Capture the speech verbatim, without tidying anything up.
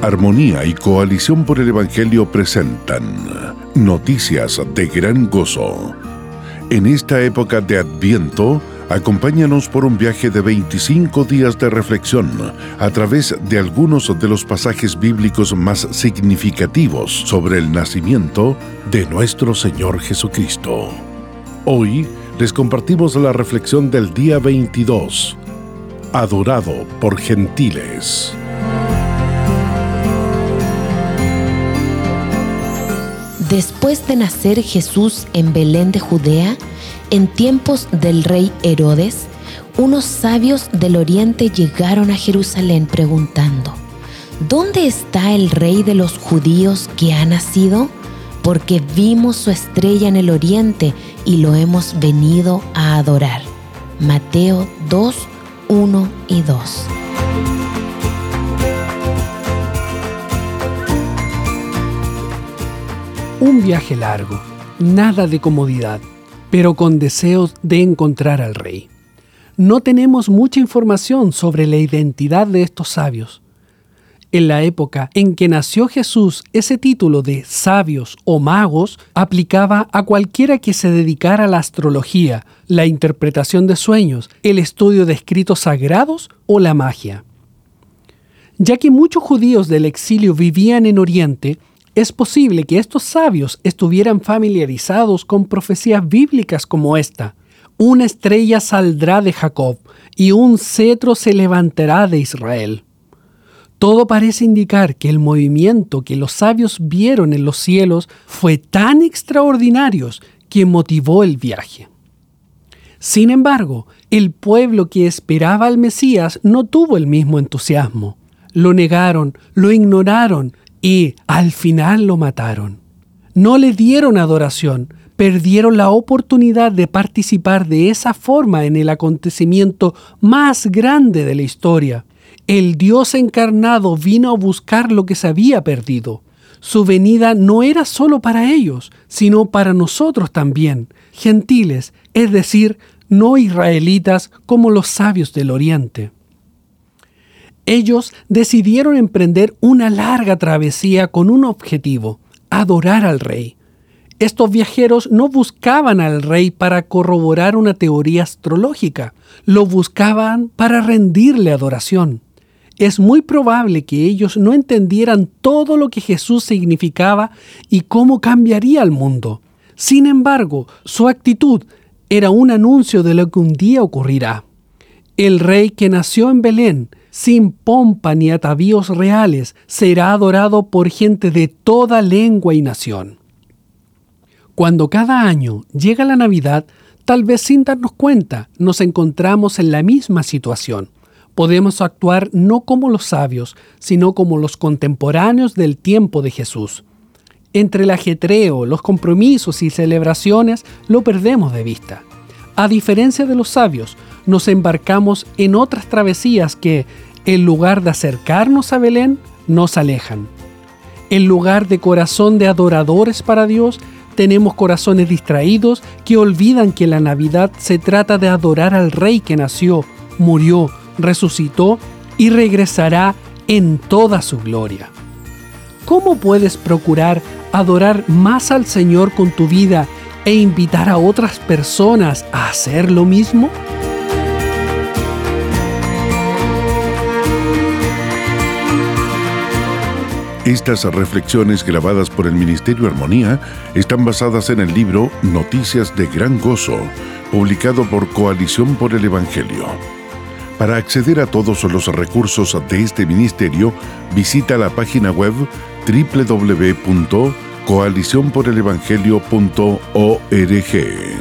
Armonía y Coalición por el Evangelio presentan Noticias de Gran Gozo. En esta época de Adviento, acompáñanos por un viaje de veinticinco días de reflexión a través de algunos de los pasajes bíblicos más significativos sobre el nacimiento de nuestro Señor Jesucristo. Hoy les compartimos la reflexión del día veintidós, Adorado por Gentiles. Después de nacer Jesús en Belén de Judea, en tiempos del rey Herodes, unos sabios del oriente llegaron a Jerusalén preguntando: ¿Dónde está el rey de los judíos que ha nacido? Porque vimos su estrella en el oriente y lo hemos venido a adorar. Mateo dos, uno y dos. Un viaje largo, nada de comodidad, pero con deseos de encontrar al rey. No tenemos mucha información sobre la identidad de estos sabios. En la época en que nació Jesús, ese título de sabios o magos aplicaba a cualquiera que se dedicara a la astrología, la interpretación de sueños, el estudio de escritos sagrados o la magia. Ya que muchos judíos del exilio vivían en Oriente, es posible que estos sabios estuvieran familiarizados con profecías bíblicas como esta: una estrella saldrá de Jacob y un cetro se levantará de Israel. Todo parece indicar que el movimiento que los sabios vieron en los cielos fue tan extraordinario que motivó el viaje. Sin embargo, el pueblo que esperaba al Mesías no tuvo el mismo entusiasmo. Lo negaron, lo ignoraron y al final lo mataron. No le dieron adoración, perdieron la oportunidad de participar de esa forma en el acontecimiento más grande de la historia. El Dios encarnado vino a buscar lo que se había perdido. Su venida no era solo para ellos, sino para nosotros también, gentiles, es decir, no israelitas como los sabios del Oriente. Ellos decidieron emprender una larga travesía con un objetivo: adorar al rey. Estos viajeros no buscaban al rey para corroborar una teoría astrológica, lo buscaban para rendirle adoración. Es muy probable que ellos no entendieran todo lo que Jesús significaba y cómo cambiaría el mundo. Sin embargo, su actitud era un anuncio de lo que un día ocurrirá. El rey que nació en Belén, sin pompa ni atavíos reales, será adorado por gente de toda lengua y nación. Cuando cada año llega la Navidad, tal vez sin darnos cuenta, nos encontramos en la misma situación. Podemos actuar no como los sabios, sino como los contemporáneos del tiempo de Jesús. Entre el ajetreo, los compromisos y celebraciones, lo perdemos de vista. A diferencia de los sabios, nos embarcamos en otras travesías que, en lugar de acercarnos a Belén, nos alejan. En lugar de corazón de adoradores para Dios, tenemos corazones distraídos que olvidan que la Navidad se trata de adorar al Rey que nació, murió, resucitó y regresará en toda su gloria. ¿Cómo puedes procurar adorar más al Señor con tu vida e invitar a otras personas a hacer lo mismo? Estas reflexiones grabadas por el Ministerio Armonía están basadas en el libro Noticias de Gran Gozo, publicado por Coalición por el Evangelio. Para acceder a todos los recursos de este ministerio, visita la página web doble u doble u doble u punto coalición por el evangelio punto org.